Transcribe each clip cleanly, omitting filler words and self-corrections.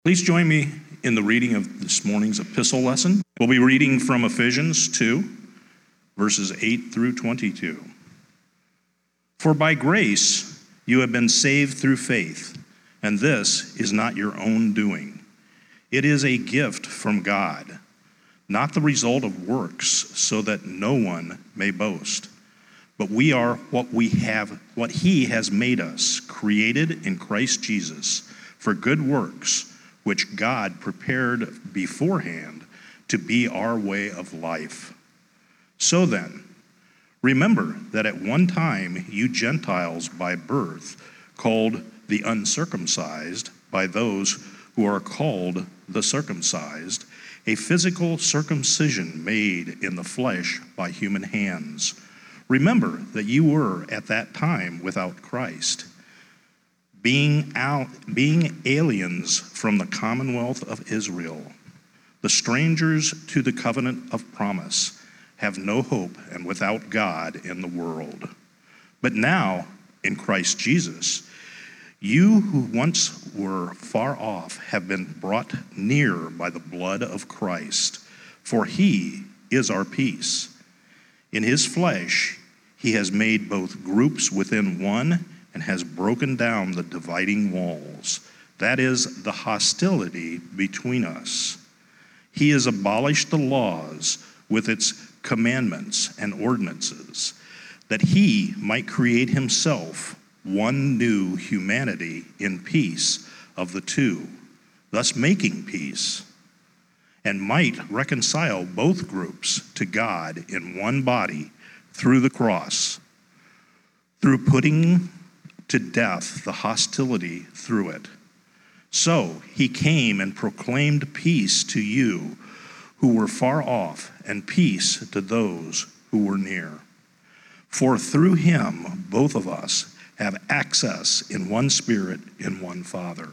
Please join me in the reading of this morning's epistle lesson. We'll be reading from Ephesians 2, verses 8 through 22. For by grace you have been saved through faith, and this is not your own doing. It is a gift from God, not the result of works, so that no one may boast. But we are what he has made us, created in Christ Jesus for good works, which God prepared beforehand to be our way of life. So then, remember that at one time you Gentiles by birth, called the uncircumcised by those who are called the circumcised, a physical circumcision made in the flesh by human hands. Remember that you were at that time without Christ, being aliens from the commonwealth of Israel, the strangers to the covenant of promise, have no hope and without God in the world. But now, in Christ Jesus, you who once were far off have been brought near by the blood of Christ, for he is our peace. In his flesh, he has made both groups within one and has broken down the dividing walls, that is, the hostility between us. He has abolished the laws with its commandments and ordinances, that he might create himself one new humanity in peace of the two, thus making peace, and might reconcile both groups to God in one body through the cross, through putting to death the hostility through it. So he came and proclaimed peace to you who were far off, and peace to those who were near. For through him both of us have access in one Spirit in one Father.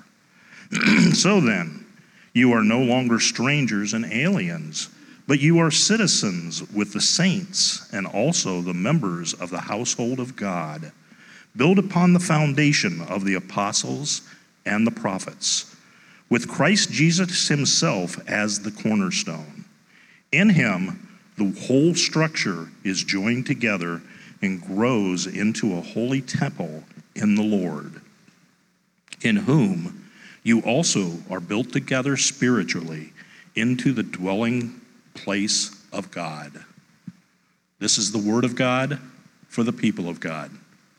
So then, you are no longer strangers and aliens, but you are citizens with the saints and also the members of the household of God, built upon the foundation of the apostles and the prophets, with Christ Jesus himself as the cornerstone. In him, the whole structure is joined together and grows into a holy temple in the Lord, in whom you also are built together spiritually into the dwelling place of God. This is the word of God for the people of God.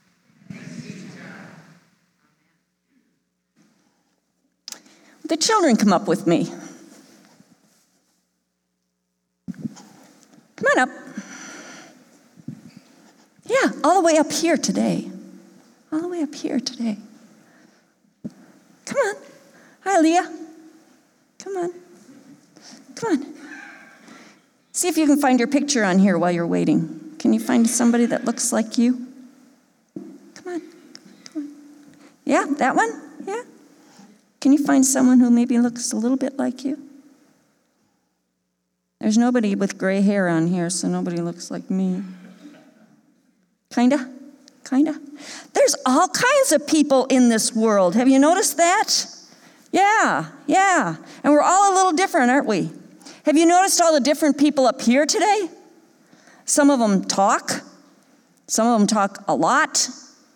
The children come up with me. Come on up. Yeah, all the way up here today. All the way up here today. Come on. Hi, Leah. Come on. Come on. See if you can find your picture on here while you're waiting. Can you find somebody that looks like you? Come on. Come on. Yeah, that one? Yeah. Can you find someone who maybe looks a little bit like you? There's nobody with gray hair on here, so nobody looks like me. Kinda? There's all kinds of people in this world. Have you noticed that? Yeah. And we're all a little different, aren't we? Have you noticed all the different people up here today? Some of them talk. Some of them talk a lot.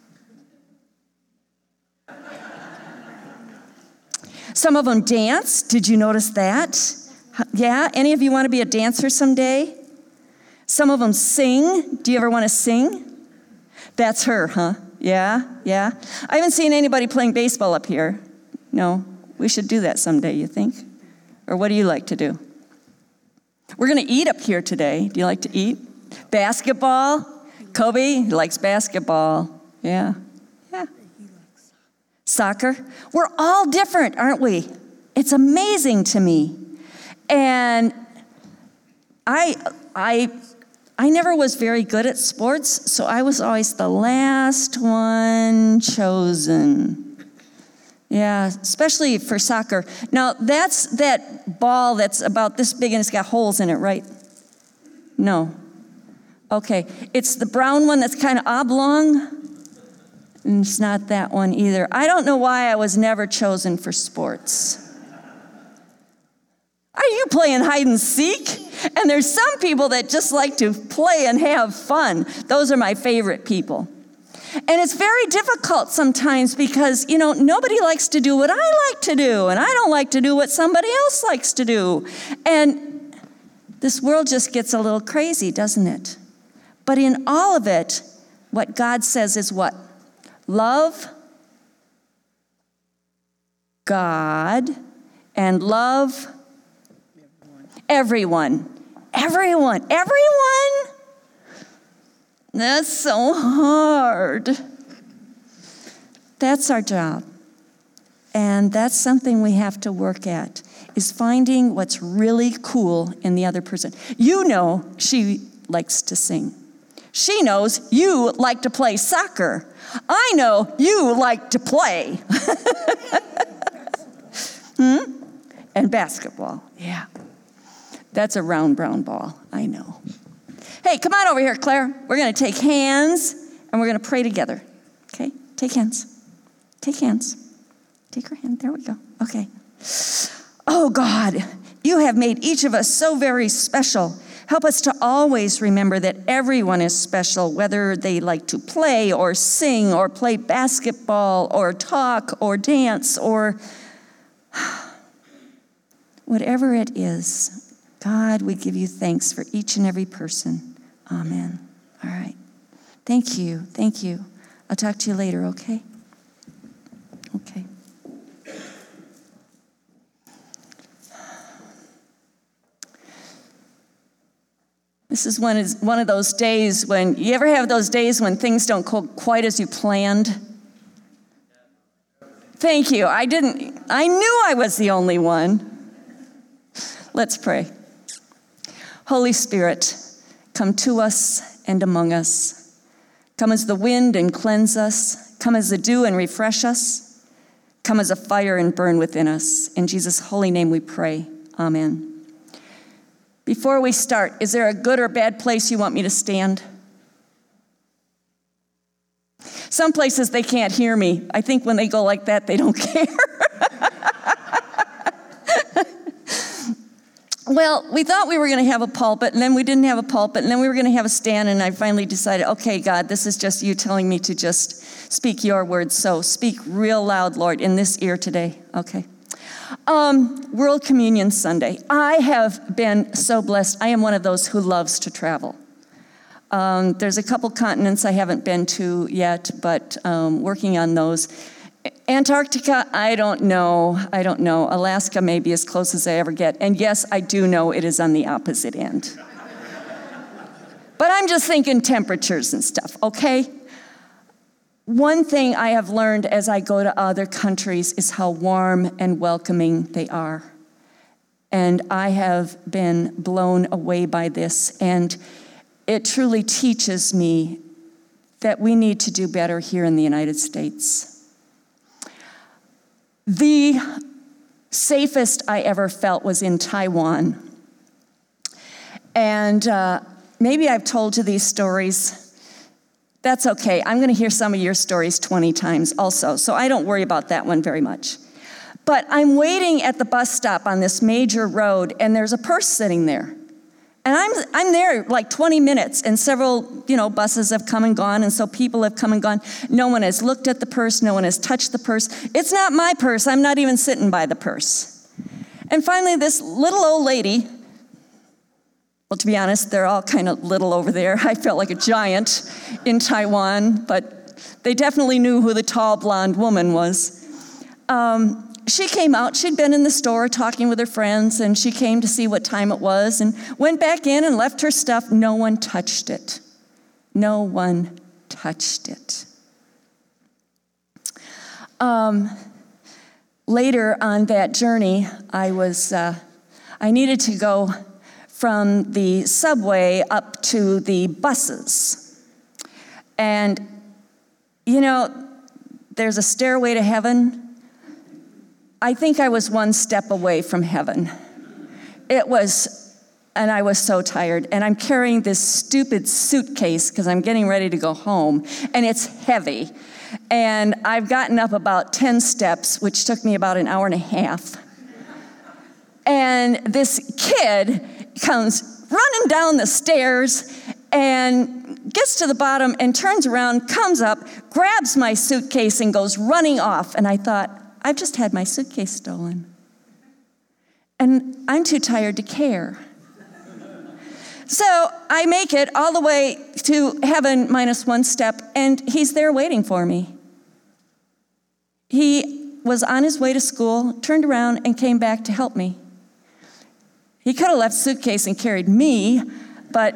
Some of them dance. Did you notice that? Yeah? Any of you want to be a dancer someday? Some of them sing. Do you ever want to sing? That's her, huh? Yeah. I haven't seen anybody playing baseball up here. No. We should do that someday, you think? Or what do you like to do? We're going to eat up here today. Do you like to eat? Basketball? Kobe likes basketball. Yeah. Soccer? We're all different, aren't we? It's amazing to me. And I never was very good at sports, so I was always the last one chosen. Yeah, especially for soccer. Now, that's that ball that's about this big and it's got holes in it, right? No. Okay, it's the brown one that's kind of oblong. And it's not that one either. I don't know why I was never chosen for sports. playing hide and seek. And there's some people that just like to play and have fun. Those are my favorite people. And it's very difficult sometimes because, nobody likes to do what I like to do, and I don't like to do what somebody else likes to do. And this world just gets a little crazy, doesn't it? But in all of it, what God says is what? Love God and love everyone. Everyone. That's so hard. That's our job. And that's something we have to work at, is finding what's really cool in the other person. She likes to sing. She knows you like to play soccer. I know you like to play. And basketball, yeah. That's a round brown ball, I know. Hey, come on over here, Claire. We're going to take hands, and we're going to pray together. Okay? Take hands. Take hands. Take her hand. There we go. Okay. Oh, God, you have made each of us so very special. Help us to always remember that everyone is special, whether they like to play or sing or play basketball or talk or dance or whatever it is. God, we give you thanks for each and every person. Amen. All right. Thank you. Thank you. I'll talk to you later, okay? Okay. This is one of those days when, you ever have those days when things don't go quite as you planned? Thank you. I knew I was the only one. Let's pray. Holy Spirit, come to us and among us. Come as the wind and cleanse us. Come as the dew and refresh us. Come as a fire and burn within us. In Jesus' holy name we pray. Amen. Before we start, is there a good or bad place you want me to stand? Some places they can't hear me. I think when they go like that, they don't care. Well, we thought we were going to have a pulpit, and then we didn't have a pulpit, and then we were going to have a stand, and I finally decided, okay, God, this is just you telling me to just speak your words, so speak real loud, Lord, in this ear today, okay? World Communion Sunday. I have been so blessed. I am one of those who loves to travel. There's a couple continents I haven't been to yet, but working on those. Antarctica, I don't know. Alaska may be as close as I ever get. And yes, I do know it is on the opposite end. But I'm just thinking temperatures and stuff, okay? One thing I have learned as I go to other countries is how warm and welcoming they are. And I have been blown away by this. And it truly teaches me that we need to do better here in the United States. The safest I ever felt was in Taiwan. And maybe I've told you these stories. That's okay. I'm going to hear some of your stories 20 times also, so I don't worry about that one very much. But I'm waiting at the bus stop on this major road, and there's a purse sitting there. And I'm there like 20 minutes, and several, buses have come and gone, and so people have come and gone. No one has looked at the purse. No one has touched the purse. It's not my purse. I'm not even sitting by the purse. And finally, this little old lady, well, to be honest, they're all kind of little over there. I felt like a giant in Taiwan, but they definitely knew who the tall blonde woman was. She came out. She'd been in the store talking with her friends, and she came to see what time it was and went back in and left her stuff. No one touched it. No one touched it. Later on that journey, I needed to go from the subway up to the buses. And, there's a stairway to heaven. I think I was one step away from heaven. And I was so tired. And I'm carrying this stupid suitcase because I'm getting ready to go home. And it's heavy. And I've gotten up about 10 steps, which took me about an hour and a half. And this kid comes running down the stairs and gets to the bottom and turns around, comes up, grabs my suitcase and goes running off. And I thought, I've just had my suitcase stolen. And I'm too tired to care. So I make it all the way to heaven minus one step, and he's there waiting for me. He was on his way to school, turned around, and came back to help me. He could have left the suitcase and carried me, but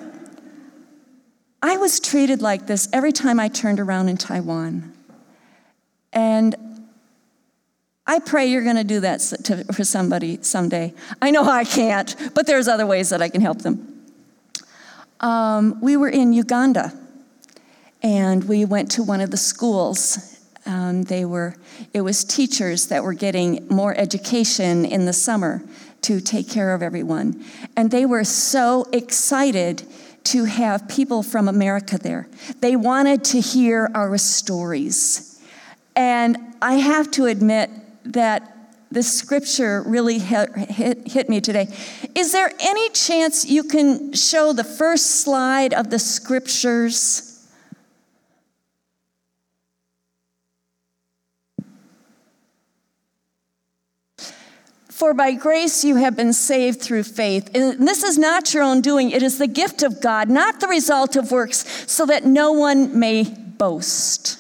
I was treated like this every time I turned around in Taiwan. And I pray you're going to do that for somebody someday. I know I can't, but there's other ways that I can help them. We were in Uganda, and we went to one of the schools. It was teachers that were getting more education in the summer to take care of everyone. And they were so excited to have people from America there. They wanted to hear our stories. And I have to admit that this scripture really hit me today. Is there any chance you can show the first slide of the scriptures? For by grace you have been saved through faith. And this is not your own doing. It is the gift of God, not the result of works, so that no one may boast.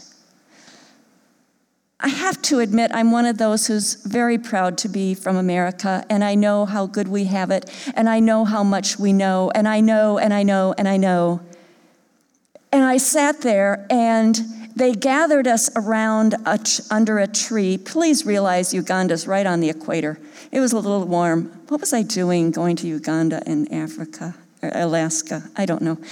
I have to admit, I'm one of those who's very proud to be from America, and I know how good we have it, and I know how much we know, and I know, and I know, and I know. And I sat there, and they gathered us around under a tree. Please realize Uganda's right on the equator. It was a little warm. What was I doing going to Uganda and Africa, or Alaska? I don't know.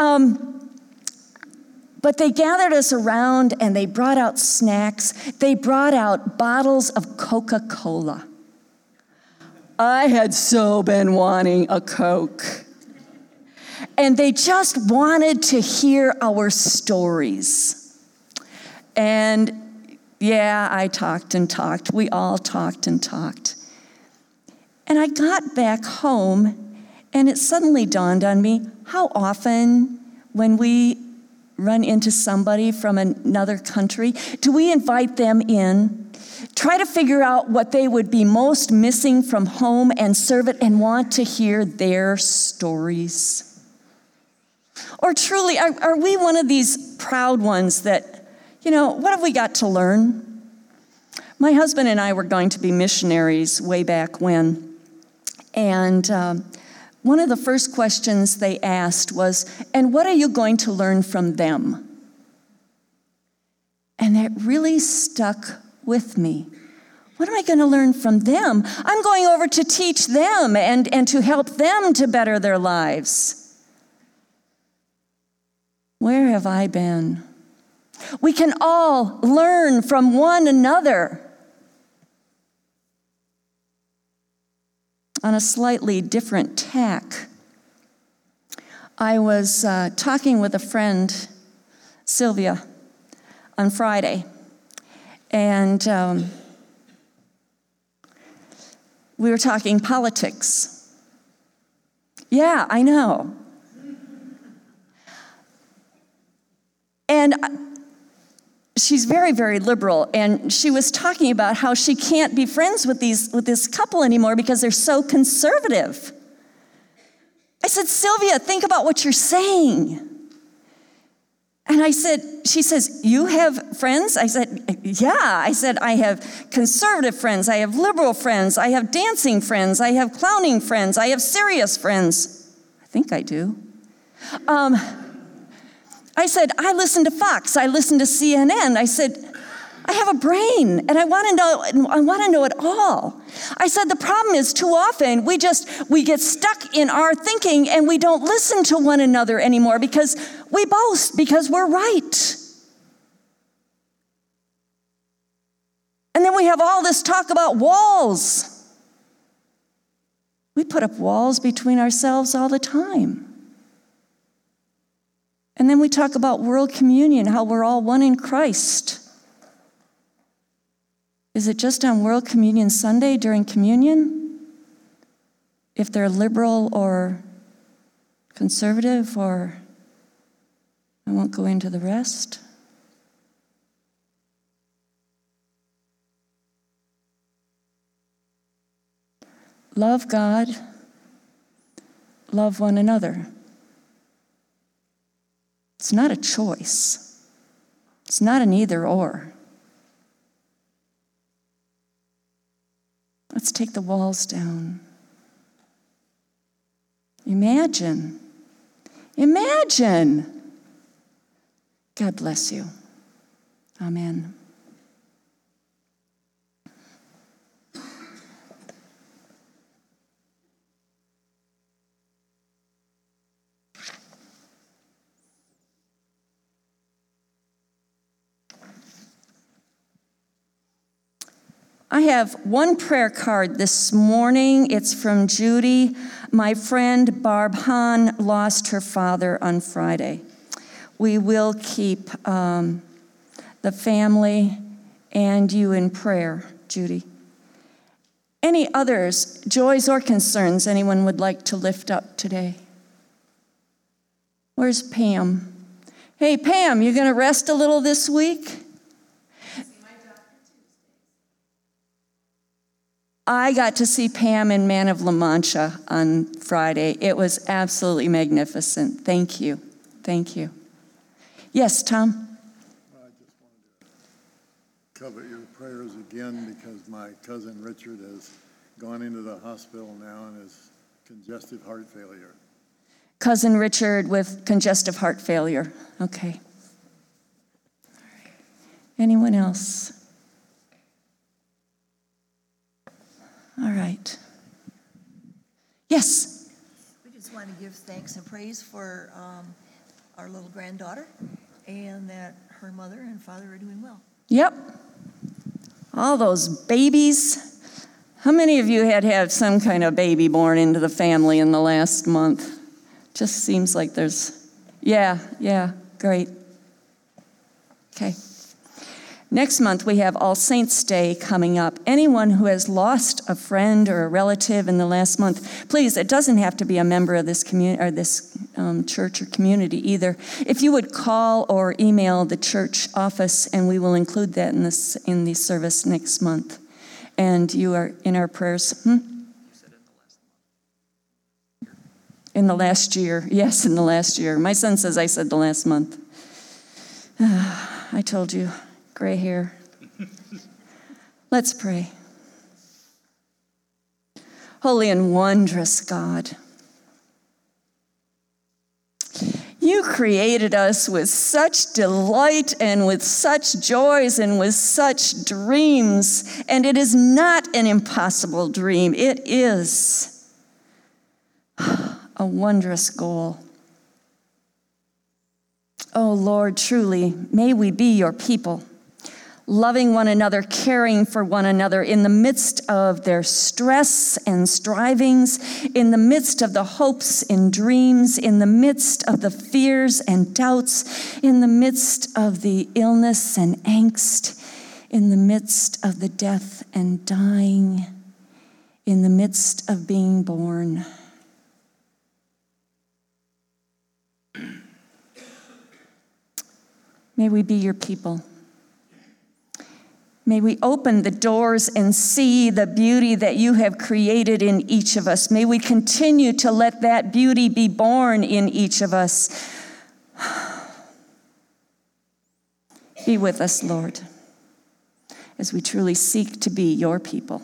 But they gathered us around, and they brought out snacks. They brought out bottles of Coca-Cola. I had so been wanting a Coke. And they just wanted to hear our stories. And yeah, I talked and talked. We all talked and talked. And I got back home, and it suddenly dawned on me how often when we run into somebody from another country, do we invite them in, try to figure out what they would be most missing from home and serve it and want to hear their stories? Or truly, are we one of these proud ones that, what have we got to learn? My husband and I were going to be missionaries way back when. And one of the first questions they asked was, and what are you going to learn from them? And that really stuck with me. What am I going to learn from them? I'm going over to teach them and to help them to better their lives. Where have I been? We can all learn from one another. On a slightly different tack, I was talking with a friend, Sylvia, on Friday, and we were talking politics. Yeah, I know. And she's very, very liberal, and she was talking about how she can't be friends with this couple anymore because they're so conservative. I said, Sylvia, think about what you're saying. And she says, you have friends? I said, yeah. I said, I have conservative friends, I have liberal friends, I have dancing friends, I have clowning friends, I have serious friends. I think I do. I said, I listen to Fox, I listen to CNN. I said, I have a brain, and I want to know it all. I said, the problem is too often we get stuck in our thinking and we don't listen to one another anymore because we boast because we're right. And then we have all this talk about walls. We put up walls between ourselves all the time. And then we talk about world communion, how we're all one in Christ. Is it just on World Communion Sunday during communion? if they're liberal or conservative, or I won't go into the rest. Love God, love one another. It's not a choice. It's not an either or. Let's take the walls down. Imagine. God bless you. Amen. I have one prayer card this morning. It's from Judy. My friend Barb Hahn lost her father on Friday. We will keep the family and you in prayer, Judy. Any others, joys or concerns anyone would like to lift up today? Where's Pam? Hey, Pam, you going to rest a little this week? I got to see Pam in Man of La Mancha on Friday. It was absolutely magnificent. Thank you. Thank you. Yes, Tom? I just wanted to cover your prayers again because my cousin Richard has gone into the hospital now and has congestive heart failure. Cousin Richard with congestive heart failure. Okay. Anyone else? All right. Yes. We just want to give thanks and praise for our little granddaughter and that her mother and father are doing well. Yep. All those babies. How many of you had have some kind of baby born into the family in the last month? Just seems like there's, yeah, great. Okay. Next month, we have All Saints' Day coming up. Anyone who has lost a friend or a relative in the last month, please, it doesn't have to be a member of this community or this church or community either. If you would call or email the church office, and we will include that in the service next month. And you are in our prayers. You said in the last year. Yes, in the last year. My son says I said the last month. I told you. Gray hair. Let's pray. Holy and wondrous God, you created us with such delight and with such joys and with such dreams, and it is not an impossible dream. It is a wondrous goal. Oh Lord, truly, may we be your people, loving one another, caring for one another in the midst of their stress and strivings, in the midst of the hopes and dreams, in the midst of the fears and doubts, in the midst of the illness and angst, in the midst of the death and dying, in the midst of being born. May we be your people. May we open the doors and see the beauty that you have created in each of us. May we continue to let that beauty be born in each of us. Be with us, Lord, as we truly seek to be your people.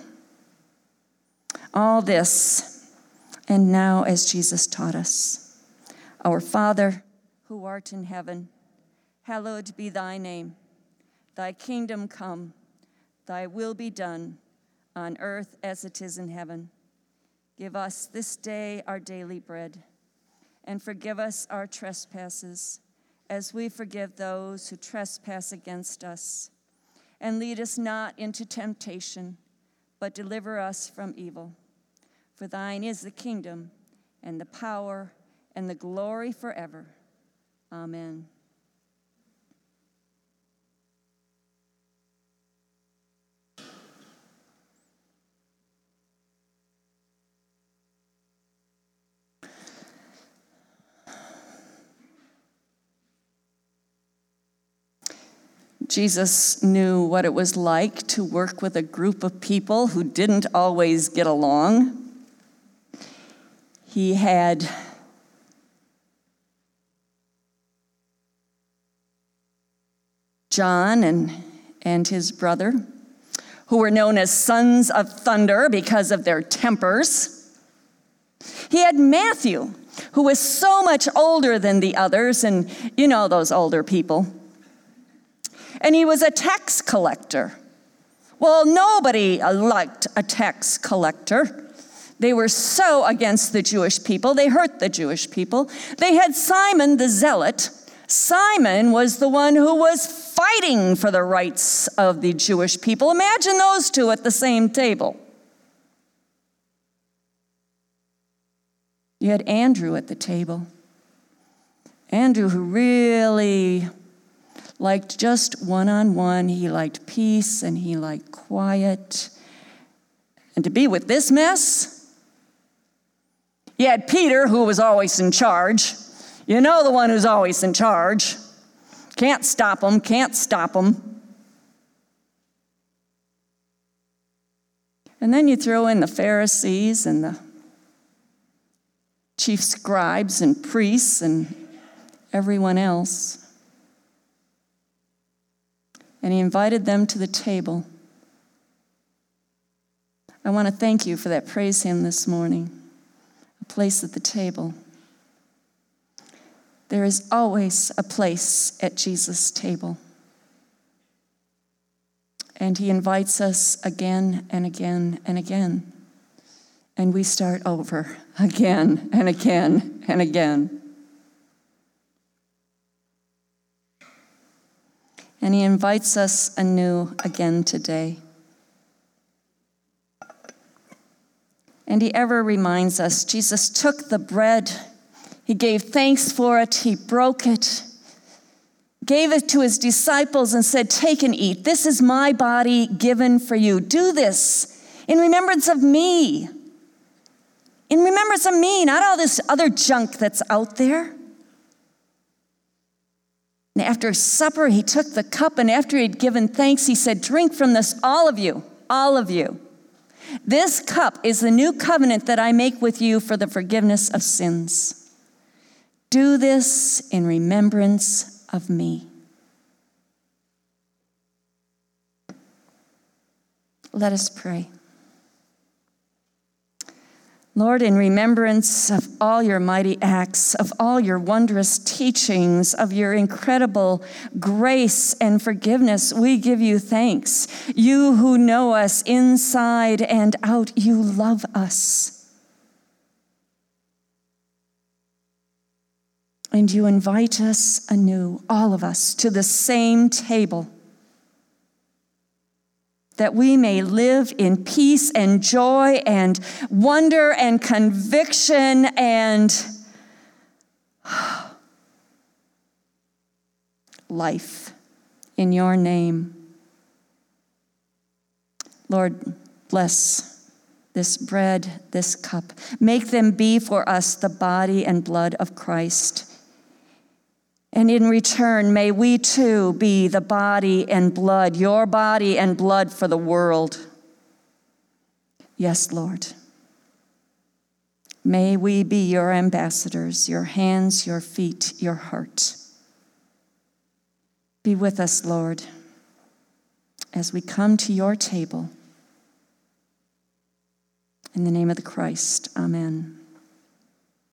All this, and now as Jesus taught us. Our Father, who art in heaven, hallowed be thy name. Thy kingdom come. Thy will be done on earth as it is in heaven. Give us this day our daily bread, and forgive us our trespasses, as we forgive those who trespass against us. And lead us not into temptation, but deliver us from evil. For thine is the kingdom, and the power, and the glory forever. Amen. Jesus knew what it was like to work with a group of people who didn't always get along. He had John and his brother, who were known as sons of thunder because of their tempers. He had Matthew, who was so much older than the others, and you know those older people. And he was a tax collector. Well, nobody liked a tax collector. They were so against the Jewish people. They hurt the Jewish people. They had Simon the Zealot. Simon was the one who was fighting for the rights of the Jewish people. Imagine those two at the same table. You had Andrew at the table. Andrew, who really liked just one-on-one. He liked peace and he liked quiet. And to be with this mess, you had Peter, who was always in charge. You know the one who's always in charge. Can't stop him, can't stop him. And then you throw in the Pharisees and the chief scribes and priests and everyone else. And he invited them to the table. I want to thank you for that praise hymn this morning. A place at the table. There is always a place at Jesus' table. And he invites us again and again and again. And we start over again and again and again. And he invites us anew again today. And he ever reminds us, Jesus took the bread, he gave thanks for it, he broke it, gave it to his disciples and said, take and eat. This is my body given for you. Do this in remembrance of me. In remembrance of me, not all this other junk that's out there. And after supper, he took the cup, and after he'd given thanks, he said, drink from this, all of you, all of you. This cup is the new covenant that I make with you for the forgiveness of sins. Do this in remembrance of me. Let us pray. Lord, in remembrance of all your mighty acts, of all your wondrous teachings, of your incredible grace and forgiveness, we give you thanks. You who know us inside and out, you love us. And you invite us anew, all of us, to the same table, that we may live in peace and joy and wonder and conviction and life in your name. Lord, bless this bread, this cup. Make them be for us the body and blood of Christ. And in return, may we too be the body and blood, your body and blood for the world. Yes, Lord. May we be your ambassadors, your hands, your feet, your heart. Be with us, Lord, as we come to your table. In the name of the Christ, amen.